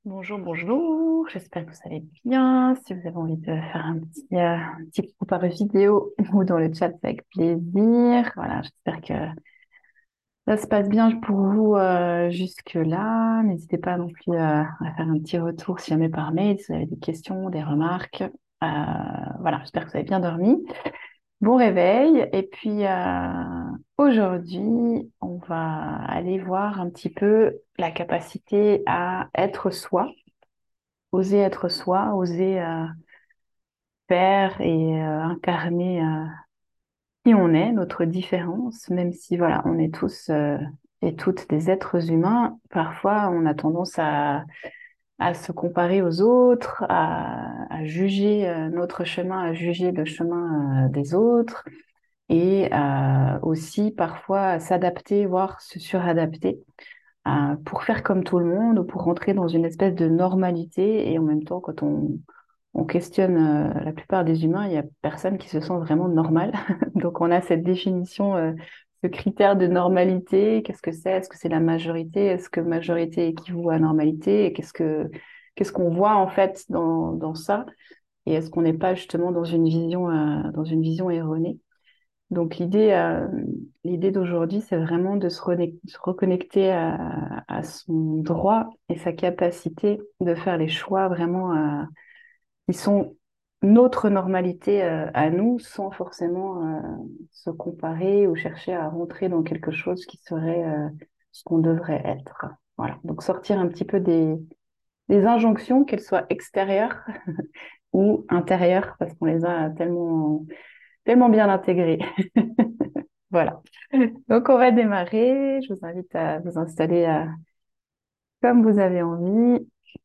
Bonjour, bonjour, j'espère que vous allez bien. Si vous avez envie de faire un petit coucou par vidéo ou dans le chat, c'est avec plaisir. Voilà, j'espère que ça se passe bien pour vous jusque-là. N'hésitez pas non plus à faire un petit retour si jamais par mail, si vous avez des questions, des remarques. Voilà, j'espère que vous avez bien dormi. Bon réveil. Et puis aujourd'hui, on va aller voir un petit peu la capacité à être soi. Oser être soi, oser faire et incarner qui on est, notre différence, même si voilà, on est tous et toutes des êtres humains. Parfois, on a tendance à se comparer aux autres, à juger notre chemin, à juger le chemin des autres, et aussi parfois à s'adapter, voire se suradapter. Pour faire comme tout le monde ou pour rentrer dans une espèce de normalité et en même temps quand on questionne la plupart des humains, il y a personne qui se sent vraiment normal. Donc on a cette définition, ce critère de normalité. Qu'est-ce que c'est? Est-ce que c'est la majorité? Est-ce que majorité équivaut à normalité? Et qu'est-ce qu'on voit en fait dans ça? Et est-ce qu'on n'est pas justement dans une vision erronée? Donc l'idée d'aujourd'hui, c'est vraiment de se reconnecter à son droit et sa capacité de faire les choix vraiment qui sont notre normalité à nous, sans forcément se comparer ou chercher à rentrer dans quelque chose qui serait ce qu'on devrait être. Voilà. Donc sortir un petit peu des injonctions, qu'elles soient extérieures ou intérieures, parce qu'on les a tellement bien intégrées. Voilà. Donc on va démarrer. Je vous invite à vous installer comme vous avez envie.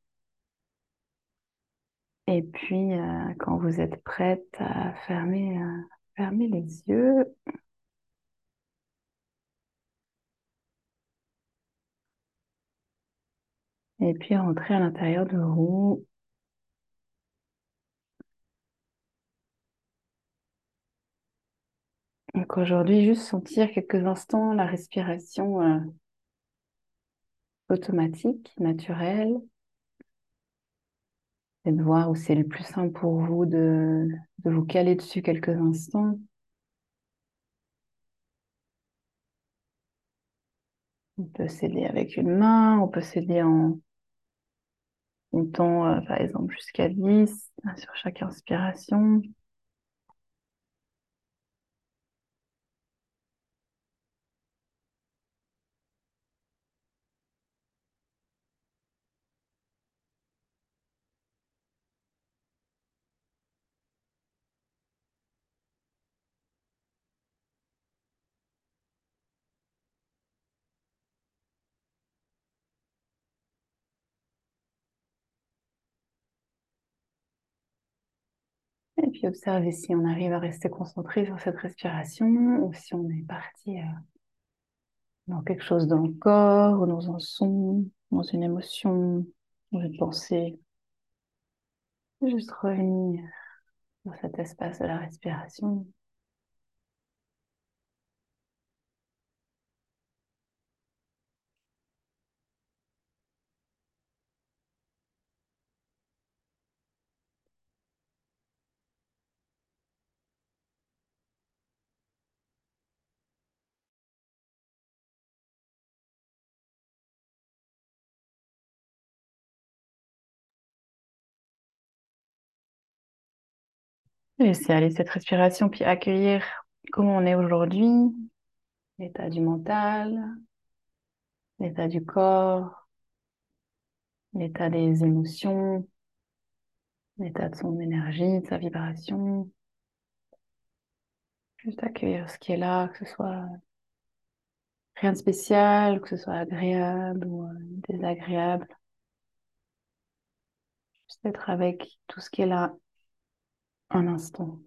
Et puis, quand vous êtes prête à fermer les yeux et puis rentrer à l'intérieur de vous. Donc aujourd'hui, juste sentir quelques instants la respiration automatique, naturelle, et de voir où c'est le plus simple pour vous de vous caler dessus quelques instants. On peut s'aider avec une main, on peut s'aider en comptant, par exemple, jusqu'à 10 sur chaque inspiration. Et puis observez si on arrive à rester concentré sur cette respiration ou si on est parti dans quelque chose dans le corps ou dans un son, dans une émotion, dans une pensée. Juste revenir dans cet espace de la respiration. Laissez aller cette respiration, puis accueillir comment on est aujourd'hui, l'état du mental, l'état du corps, l'état des émotions, l'état de son énergie, de sa vibration. Juste accueillir ce qui est là, que ce soit rien de spécial, que ce soit agréable ou désagréable. Juste être avec tout ce qui est là un instant.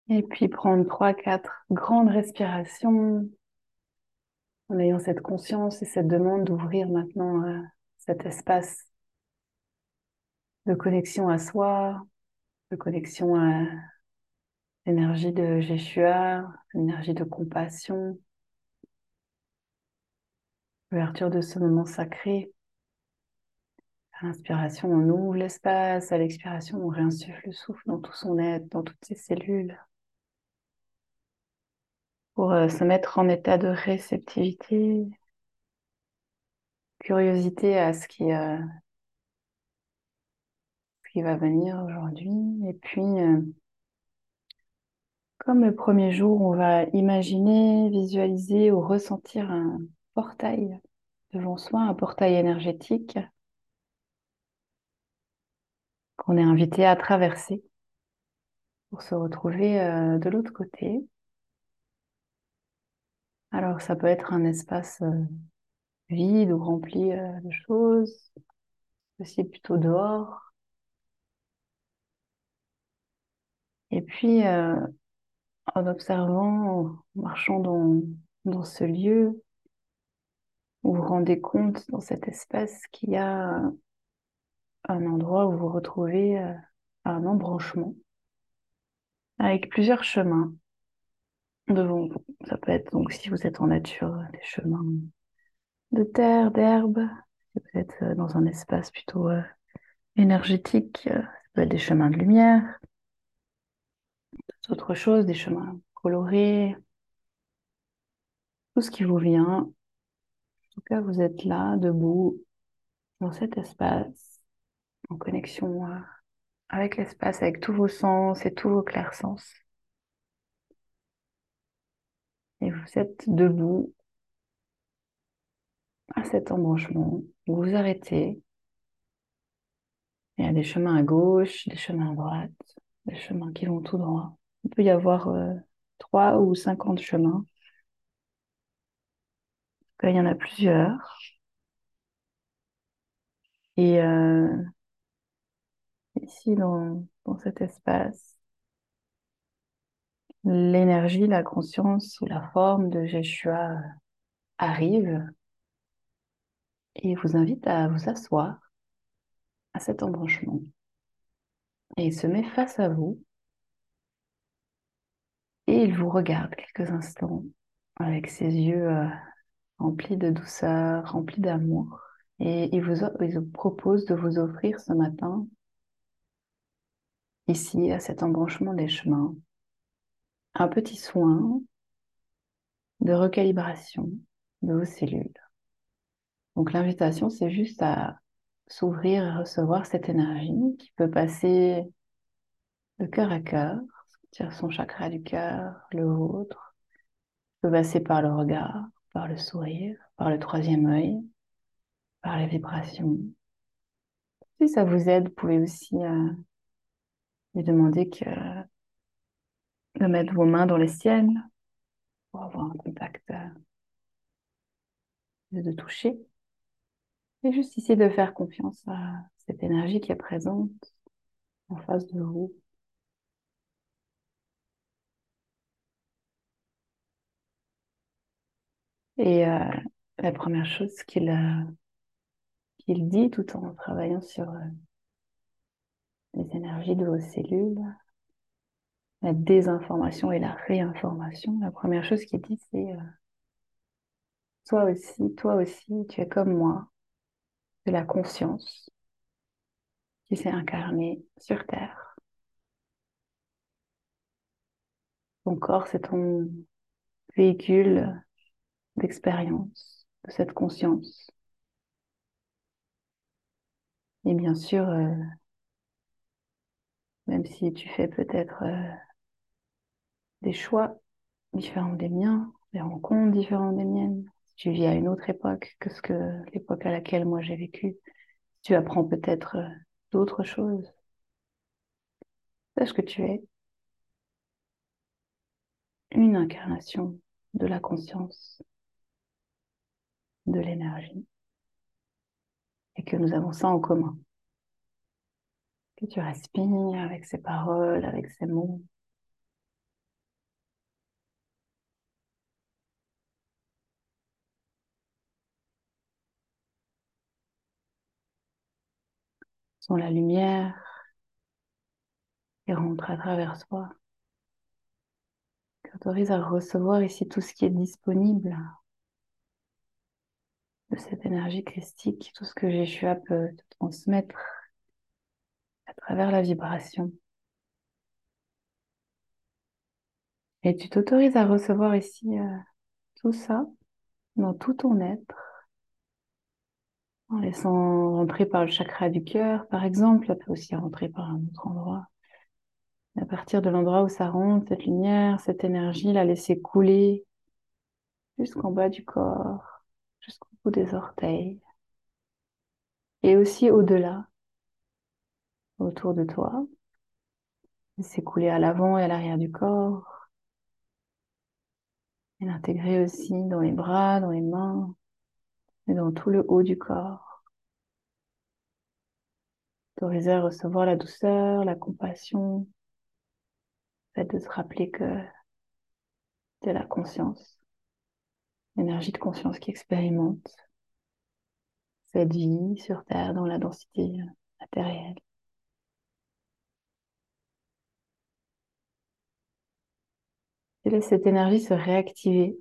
Et puis prendre 3, 4 grandes respirations en ayant cette conscience et cette demande d'ouvrir maintenant cet espace de connexion à soi, de connexion à l'énergie de Jeshua, l'énergie de compassion, l'ouverture de ce moment sacré. À l'inspiration, on ouvre l'espace. À l'expiration, on réinsuffle le souffle dans tout son être, dans toutes ses cellules, pour se mettre en état de réceptivité, curiosité à ce qui va venir aujourd'hui. Et puis, comme le premier jour, on va imaginer, visualiser ou ressentir un portail devant soi, un portail énergétique qu'on est invité à traverser pour se retrouver de l'autre côté. Alors, ça peut être un espace vide ou rempli de choses, aussi plutôt dehors. Et puis, en observant, en marchant dans ce lieu, vous vous rendez compte dans cet espace qu'il y a un endroit où vous vous retrouvez à un embranchement avec plusieurs chemins devant vous. Ça peut être donc si vous êtes en nature, des chemins de terre, d'herbe. Si vous êtes dans un espace plutôt énergétique, ça peut être des chemins de lumière, d'autres choses, des chemins colorés, tout ce qui vous vient. En tout cas, vous êtes là, debout, dans cet espace, en connexion avec l'espace, avec tous vos sens et tous vos clairsens. Et vous êtes debout à cet embranchement. Vous vous arrêtez. Il y a des chemins à gauche, des chemins à droite, des chemins qui vont tout droit. Il peut y avoir 3 ou 50 chemins. Il y en a plusieurs. Et ici, dans cet espace, l'énergie, la conscience sous la forme de Jeshua arrive et vous invite à vous asseoir à cet embranchement. Et il se met face à vous et il vous regarde quelques instants avec ses yeux remplis de douceur, remplis d'amour. Et il vous propose de vous offrir ce matin, ici, à cet embranchement des chemins, un petit soin de recalibration de vos cellules. Donc l'invitation, c'est juste à s'ouvrir et recevoir cette énergie qui peut passer de cœur à cœur, sentir son chakra du cœur, le vôtre, peut passer par le regard, par le sourire, par le troisième œil, par les vibrations. Si ça vous aide, vous pouvez aussi lui demander de mettre vos mains dans les siennes pour avoir un contact, de toucher. Et juste ici de faire confiance à cette énergie qui est présente en face de vous. Et la première chose qu'il dit tout en travaillant sur les énergies de vos cellules, la désinformation et la réinformation, la première chose qu'il dit, c'est toi aussi, tu es comme moi, de la conscience qui s'est incarnée sur Terre. Ton corps, c'est ton véhicule d'expérience, de cette conscience. Et bien sûr, même si tu fais peut-être des choix différents des miens, des rencontres différentes des miennes, si tu vis à une autre époque que l'époque à laquelle moi j'ai vécu, tu apprends peut-être d'autres choses. Sache que tu es une incarnation de la conscience, de l'énergie, et que nous avons ça en commun. Que tu respires avec ces paroles, avec ces mots, Sens la lumière qui rentre à travers toi, qui autorise à recevoir ici tout ce qui est disponible de cette énergie christique, tout ce que Yeshua peut te transmettre à travers la vibration. Et tu t'autorises à recevoir ici tout ça dans tout ton être, en laissant rentrer par le chakra du cœur, par exemple. Ça peut aussi rentrer par un autre endroit. Et à partir de l'endroit où ça rentre, cette lumière, cette énergie, la laisser couler jusqu'en bas du corps, jusqu'au bout des orteils. Et aussi au-delà, autour de toi. Laisser couler à l'avant et à l'arrière du corps. Et l'intégrer aussi dans les bras, dans les mains et dans tout le haut du corps. T'autoriser à recevoir la douceur, la compassion, le fait de se rappeler que c'est la conscience, l'énergie de conscience qui expérimente cette vie sur Terre dans la densité matérielle. Et laisse cette énergie se réactiver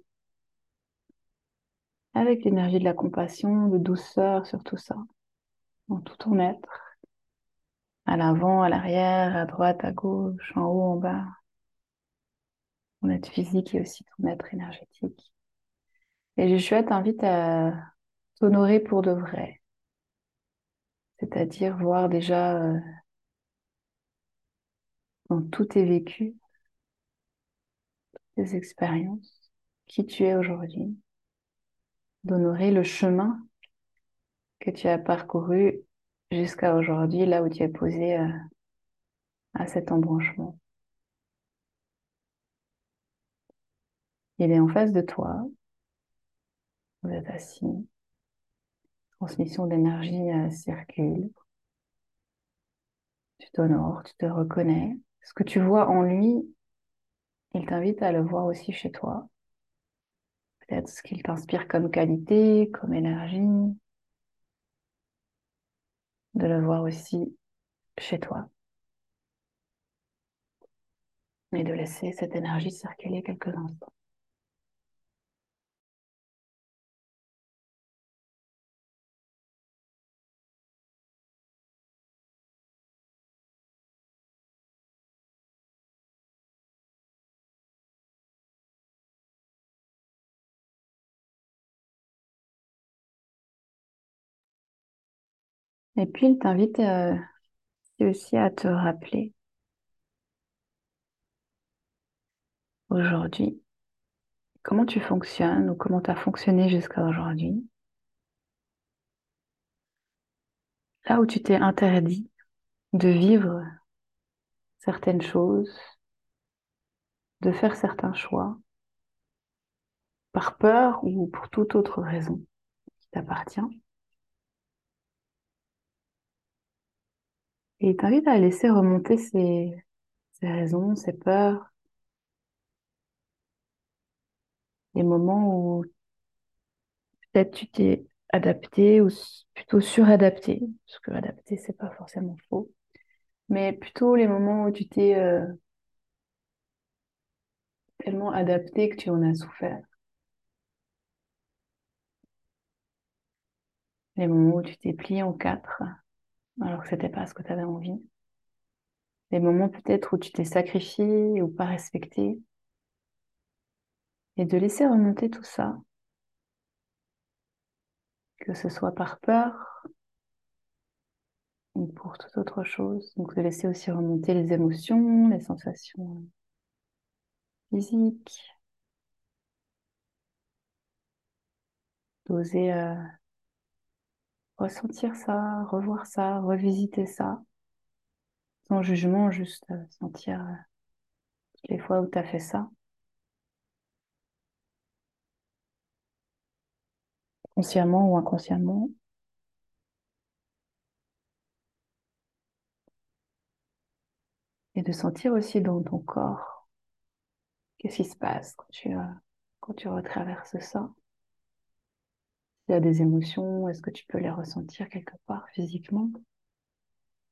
avec l'énergie de la compassion, de douceur sur tout ça, dans tout ton être, à l'avant, à l'arrière, à droite, à gauche, en haut, en bas, ton être physique et aussi ton être énergétique. Et Joshua t'invite à t'honorer pour de vrai, c'est-à-dire voir déjà dans tous tes vécus, tes expériences, qui tu es aujourd'hui, d'honorer le chemin que tu as parcouru jusqu'à aujourd'hui, là où tu es posé à cet embranchement. Il est en face de toi, vous êtes assis, transmission d'énergie circule, tu t'honores, tu te reconnais. Ce que tu vois en lui, il t'invite à le voir aussi chez toi. Peut-être ce qu'il t'inspire comme qualité, comme énergie, de le voir aussi chez toi et de laisser cette énergie circuler quelques instants. Et puis, il t'invite aussi à te rappeler aujourd'hui comment tu fonctionnes ou comment tu as fonctionné jusqu'à aujourd'hui. Là où tu t'es interdit de vivre certaines choses, de faire certains choix, par peur ou pour toute autre raison qui t'appartient. Et il t'invite à laisser remonter ces raisons, ces peurs, les moments où peut-être tu t'es adapté ou plutôt suradapté, parce que adapté, c'est pas forcément faux, mais plutôt les moments où tu t'es tellement adapté que tu en as souffert. Les moments où tu t'es plié en quatre, alors que c'était pas ce que tu avais envie. Les moments peut-être où tu t'es sacrifié ou pas respecté. Et de laisser remonter tout ça, que ce soit par peur ou pour toute autre chose. Donc de laisser aussi remonter les émotions, les sensations physiques, d'oser ressentir ça, revoir ça, revisiter ça, sans jugement, juste sentir toutes les fois où tu as fait ça, consciemment ou inconsciemment, et de sentir aussi dans ton corps qu'est-ce qui se passe quand tu retraverses ça. S'il y a des émotions, est-ce que tu peux les ressentir quelque part physiquement?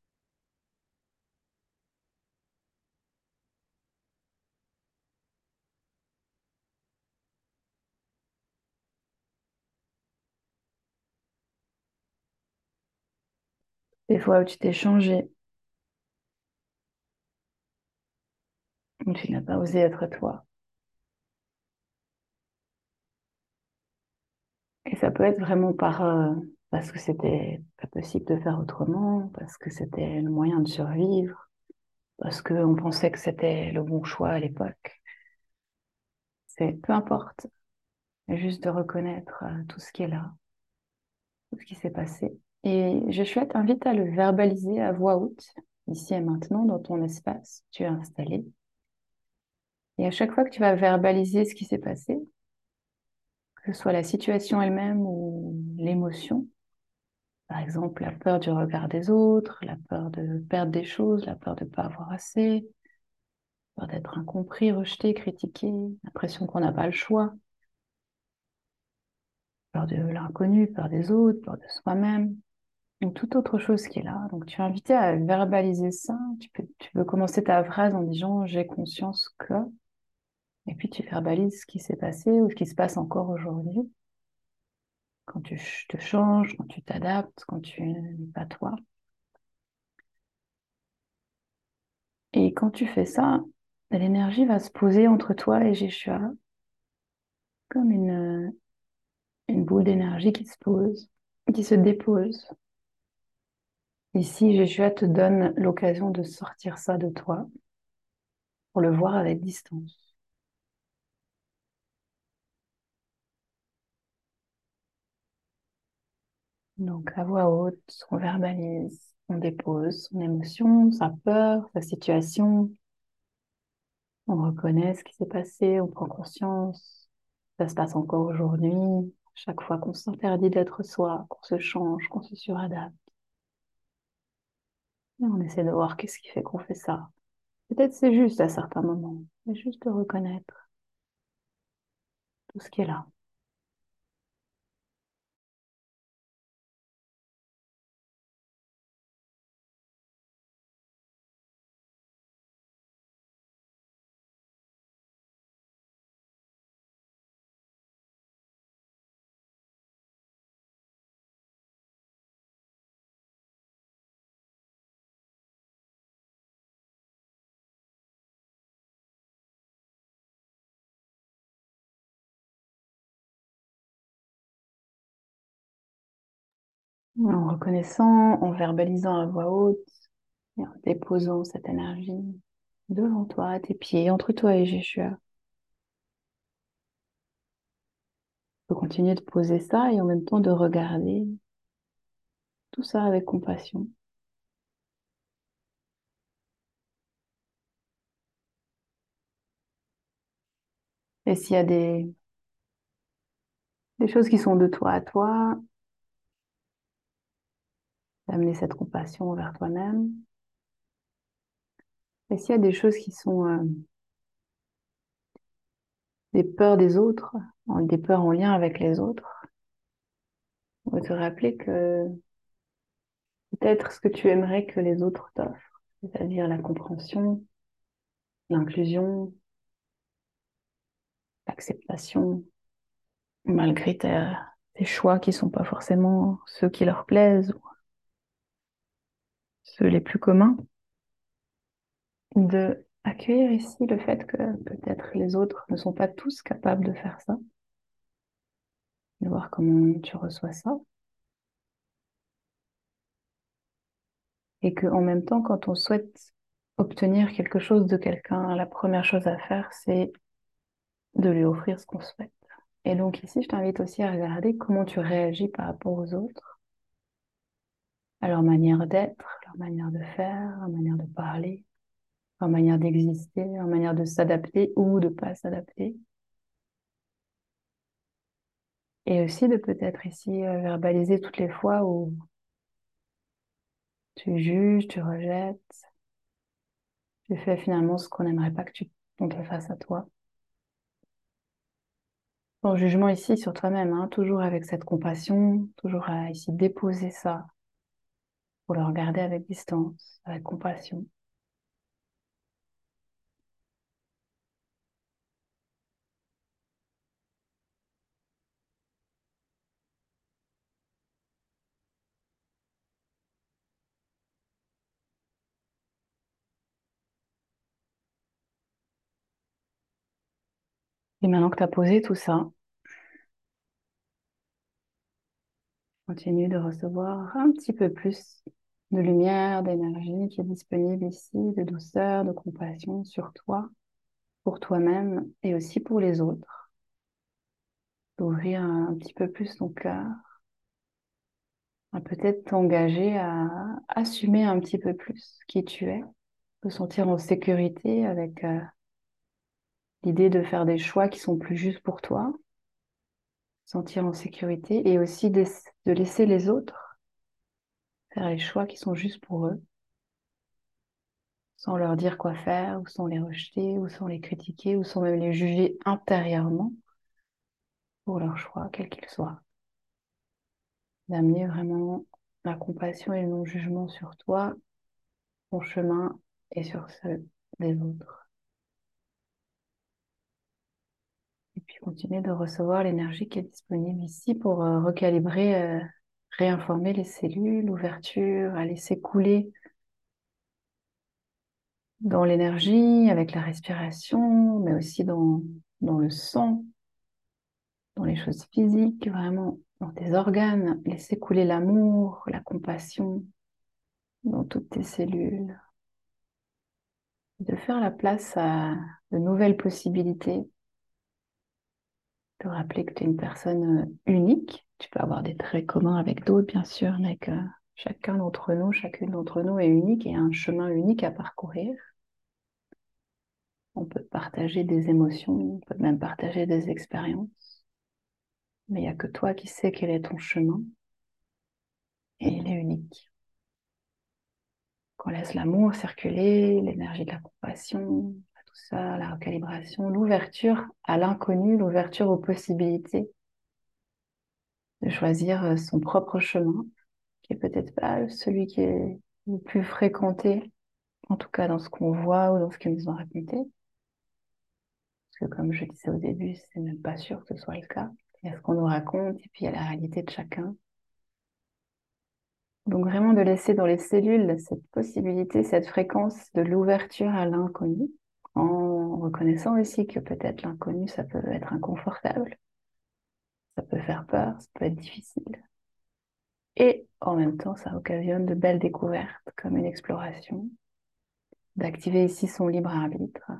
des fois où tu t'es changé, où tu n'as pas osé être toi. Et ça peut être vraiment parce que c'était pas possible de faire autrement, parce que c'était le moyen de survivre, parce qu'on pensait que c'était le bon choix à l'époque. C'est peu importe, mais juste de reconnaître tout ce qui est là, tout ce qui s'est passé. Et Joshua t'invite à le verbaliser à voix haute, ici et maintenant, dans ton espace que tu as installé. Et à chaque fois que tu vas verbaliser ce qui s'est passé, que ce soit la situation elle-même ou l'émotion, par exemple la peur du regard des autres, la peur de perdre des choses, la peur de ne pas avoir assez, la peur d'être incompris, rejeté, critiqué, l'impression qu'on n'a pas le choix, peur de l'inconnu, peur des autres, peur de soi-même, ou toute autre chose qui est là. Donc tu es invité à verbaliser ça. Tu peux commencer ta phrase en disant j'ai conscience que, et puis tu verbalises ce qui s'est passé ou ce qui se passe encore aujourd'hui, quand tu te changes, quand tu t'adaptes, quand tu n'es pas toi. Et quand tu fais ça, l'énergie va se poser entre toi et Jeshua, comme une boule d'énergie qui se pose, qui se dépose. Ici, Jeshua te donne l'occasion de sortir ça de toi pour le voir avec distance. Donc, à voix haute, on verbalise, on dépose son émotion, sa peur, sa situation. On reconnaît ce qui s'est passé, on prend conscience. Ça se passe encore aujourd'hui. Chaque fois qu'on s'interdit d'être soi, qu'on se change, qu'on se suradapte. Et on essaie de voir qu'est-ce qui fait qu'on fait ça. Peut-être c'est juste à certains moments, mais juste de reconnaître tout ce qui est là. En reconnaissant, en verbalisant à voix haute, et en déposant cette énergie devant toi, à tes pieds, entre toi et Jésus. Tu peux continuer de poser ça et en même temps de regarder tout ça avec compassion. Et s'il y a des choses qui sont de toi à toi, d'amener cette compassion vers toi-même. Et s'il y a des choses qui sont des peurs des autres, des peurs en lien avec les autres, on va te rappeler que peut-être ce que tu aimerais que les autres t'offrent, c'est-à-dire la compréhension, l'inclusion, l'acceptation, malgré tes choix qui sont pas forcément ceux qui leur plaisent, ou ceux les plus communs, de accueillir ici le fait que peut-être les autres ne sont pas tous capables de faire ça, de voir comment tu reçois ça, et que en même temps, quand on souhaite obtenir quelque chose de quelqu'un, la première chose à faire, c'est de lui offrir ce qu'on souhaite. Et donc ici, je t'invite aussi à regarder comment tu réagis par rapport aux autres, à leur manière d'être, leur manière de faire, leur manière de parler, leur manière d'exister, leur manière de s'adapter ou de pas s'adapter. Et aussi de peut-être ici verbaliser toutes les fois où tu juges, tu rejettes, tu fais finalement ce qu'on n'aimerait pas qu'on te fasse à toi. Ton jugement ici sur toi-même, hein, toujours avec cette compassion, toujours à ici déposer ça pour le regarder avec distance, avec compassion. Et maintenant que tu as posé tout ça, continue de recevoir un petit peu plus de lumière, d'énergie qui est disponible ici, de douceur, de compassion sur toi, pour toi-même et aussi pour les autres. D'ouvrir un petit peu plus ton cœur, à peut-être t'engager à assumer un petit peu plus qui tu es, te sentir en sécurité avec l'idée de faire des choix qui sont plus justes pour toi, sentir en sécurité et aussi de laisser les autres faire les choix qui sont justes pour eux, sans leur dire quoi faire, ou sans les rejeter, ou sans les critiquer, ou sans même les juger intérieurement pour leurs choix, quels qu'ils soient. D'amener vraiment la compassion et le non-jugement sur toi, ton chemin et sur ceux des autres. Et puis continuer de recevoir l'énergie qui est disponible ici pour recalibrer, réinformer les cellules, l'ouverture, à laisser couler dans l'énergie, avec la respiration, mais aussi dans le sang, dans les choses physiques, vraiment dans tes organes, laisser couler l'amour, la compassion dans toutes tes cellules. De faire la place à de nouvelles possibilités, de rappeler que tu es une personne unique. Tu peux avoir des traits communs avec d'autres, bien sûr, mais que chacun d'entre nous, chacune d'entre nous est unique et a un chemin unique à parcourir. On peut partager des émotions, on peut même partager des expériences, mais il n'y a que toi qui sais quel est ton chemin et il est unique. Qu'on laisse l'amour circuler, l'énergie de la compassion, tout ça, la recalibration, l'ouverture à l'inconnu, l'ouverture aux possibilités, de choisir son propre chemin, qui est peut-être pas celui qui est le plus fréquenté, en tout cas dans ce qu'on voit ou dans ce qu'ils nous ont raconté. Parce que comme je disais au début, c'est même pas sûr que ce soit le cas. Il y a ce qu'on nous raconte et puis il y a la réalité de chacun. Donc vraiment de laisser dans les cellules cette possibilité, cette fréquence de l'ouverture à l'inconnu, en reconnaissant aussi que peut-être l'inconnu, ça peut être inconfortable, ça peut faire peur, ça peut être difficile. Et en même temps, ça occasionne de belles découvertes, comme une exploration, d'activer ici son libre arbitre.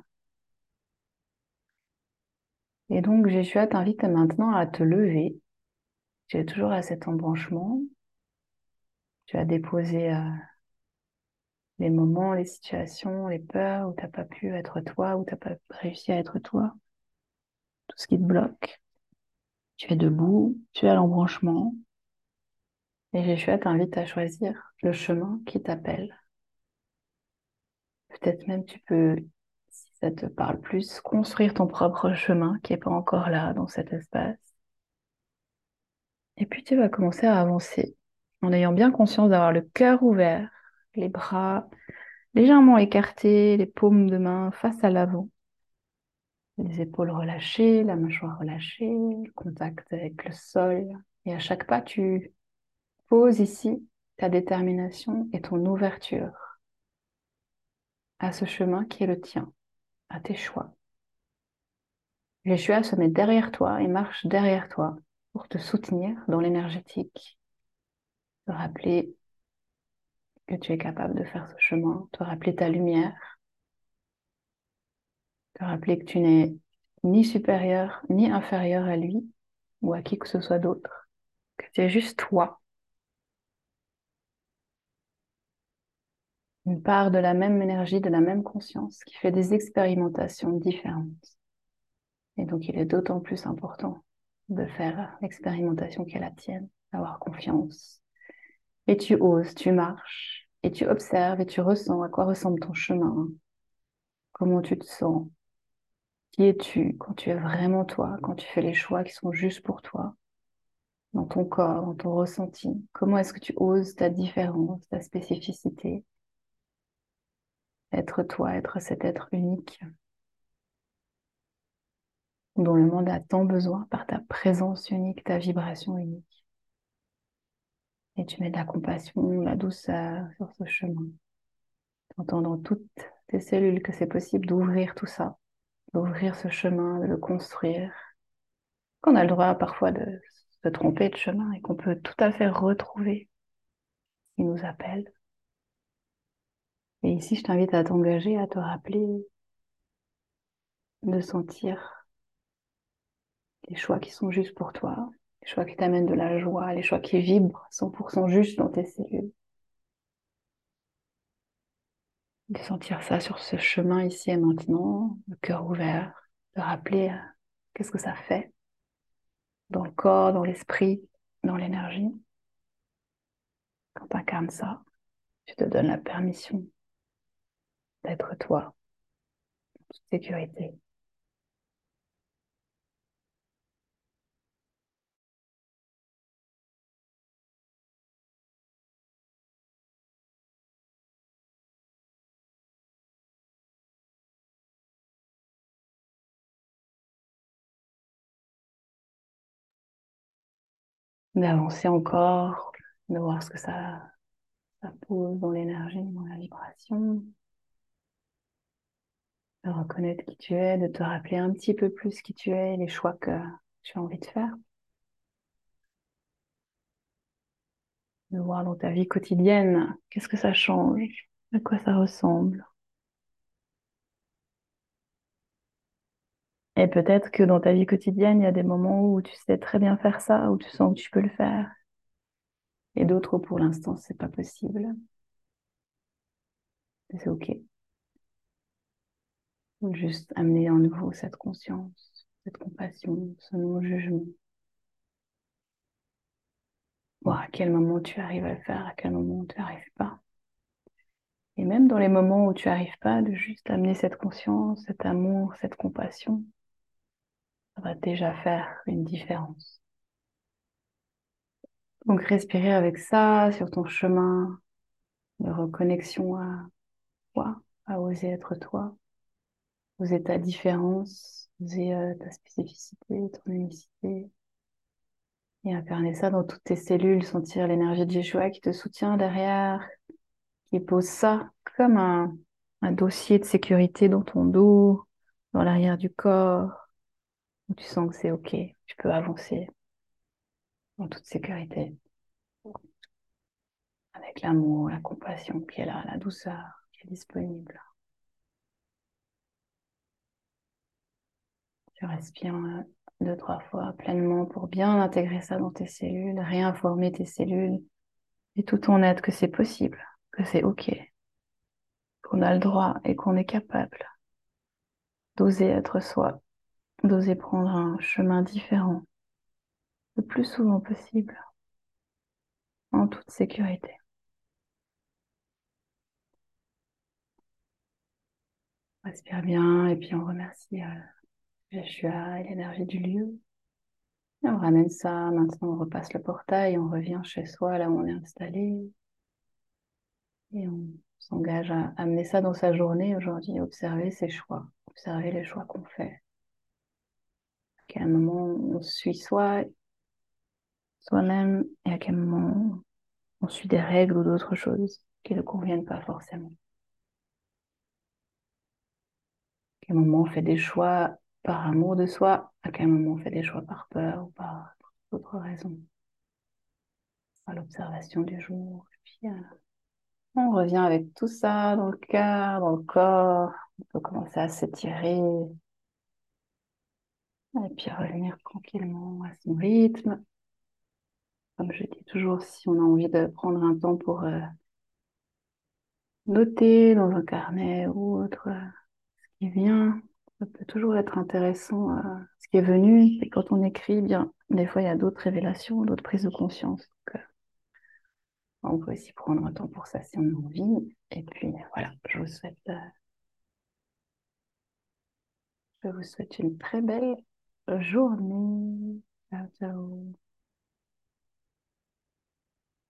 Et donc, Jésus t'invite maintenant à te lever. Tu es toujours à cet embranchement. Tu as déposé les moments, les situations, les peurs où tu n'as pas pu être toi, où tu n'as pas réussi à être toi, tout ce qui te bloque. Tu es debout, tu es à l'embranchement. Et Jésus t'invite à choisir le chemin qui t'appelle. Peut-être même tu peux, si ça te parle plus, construire ton propre chemin qui n'est pas encore là dans cet espace. Et puis tu vas commencer à avancer en ayant bien conscience d'avoir le cœur ouvert, les bras légèrement écartés, les paumes de main face à l'avant, les épaules relâchées, la mâchoire relâchée, le contact avec le sol. Et à chaque pas, tu poses ici ta détermination et ton ouverture à ce chemin qui est le tien, à tes choix. Yeshua se met derrière toi et marche derrière toi pour te soutenir dans l'énergétique, te rappeler que tu es capable de faire ce chemin, te rappeler ta lumière, te rappeler que tu n'es ni supérieur ni inférieur à lui ou à qui que ce soit d'autre, que tu es juste toi, une part de la même énergie, de la même conscience qui fait des expérimentations différentes. Et donc il est d'autant plus important de faire l'expérimentation qui est la tienne, d'avoir confiance. Et tu oses, tu marches, et tu observes et tu ressens à quoi ressemble ton chemin, comment tu te sens, qui es-tu quand tu es vraiment toi, quand tu fais les choix qui sont justes pour toi, dans ton corps, dans ton ressenti. Comment est-ce que tu oses ta différence, ta spécificité, être toi, être cet être unique dont le monde a tant besoin par ta présence unique, ta vibration unique. Et tu mets de la compassion, de la douceur sur ce chemin. Tu entends dans toutes tes cellules que c'est possible d'ouvrir tout ça, d'ouvrir ce chemin, de le construire, qu'on a le droit parfois de se tromper de chemin et qu'on peut tout à fait retrouver ce qui nous appelle. Et ici, je t'invite à t'engager, à te rappeler de sentir les choix qui sont justes pour toi, les choix qui t'amènent de la joie, les choix qui vibrent 100% juste dans tes cellules. De sentir ça sur ce chemin ici et maintenant, le cœur ouvert, de rappeler qu'est-ce que ça fait dans le corps, dans l'esprit, dans l'énergie. Quand tu incarnes ça, tu te donnes la permission d'être toi, en toute sécurité. D'avancer encore, de voir ce que ça pose dans l'énergie, dans la vibration, de reconnaître qui tu es, de te rappeler un petit peu plus qui tu es, les choix que tu as envie de faire, de voir dans ta vie quotidienne qu'est-ce que ça change, à quoi ça ressemble. Et peut-être que dans ta vie quotidienne, il y a des moments où tu sais très bien faire ça, où tu sens que tu peux le faire, et d'autres où pour l'instant c'est pas possible. Et c'est ok. Faut juste amener en nouveau cette conscience, cette compassion, ce non-jugement. Voir à quel moment tu arrives à le faire, à quel moment tu n'arrives pas. Et même dans les moments où tu n'arrives pas, de juste amener cette conscience, cet amour, cette compassion, ça va déjà faire une différence. Donc respirer avec ça sur ton chemin de reconnexion à toi, à oser être toi, oser ta différence, oser ta spécificité, ton unicité, et incarner ça dans toutes tes cellules, sentir l'énergie de Yeshua qui te soutient derrière, qui pose ça comme un dossier de sécurité dans ton dos, dans l'arrière du corps, où tu sens que c'est ok, tu peux avancer en toute sécurité, avec l'amour, la compassion qui est là, la douceur qui est disponible. Tu respires deux, trois fois pleinement pour bien intégrer ça dans tes cellules, réinformer tes cellules et tout ton être que c'est possible, que c'est ok, qu'on a le droit et qu'on est capable d'oser être soi, d'oser prendre un chemin différent le plus souvent possible, en toute sécurité. Respire bien et puis on remercie Yeshua et l'énergie du lieu. Et on ramène ça, maintenant on repasse le portail, on revient chez soi, là où on est installé, et on s'engage à amener ça dans sa journée aujourd'hui, observer ses choix, observer les choix qu'on fait. À quel moment on suit soi-même, et à quel moment on suit des règles ou d'autres choses qui ne conviennent pas forcément. À quel moment on fait des choix par amour de soi, à quel moment on fait des choix par peur ou par d'autres raisons. À l'observation du jour. Et puis, on revient avec tout ça dans le cœur, dans le corps. On peut commencer à s'étirer et puis revenir tranquillement à son rythme. Comme je dis toujours, si on a envie de prendre un temps pour noter dans un carnet ou autre ce qui vient, ça peut toujours être intéressant ce qui est venu. Et quand on écrit, bien, des fois il y a d'autres révélations, d'autres prises de conscience. Donc, on peut aussi prendre un temps pour ça si on a envie. Et puis voilà, je vous souhaite une très belle journée. Ciao, ciao.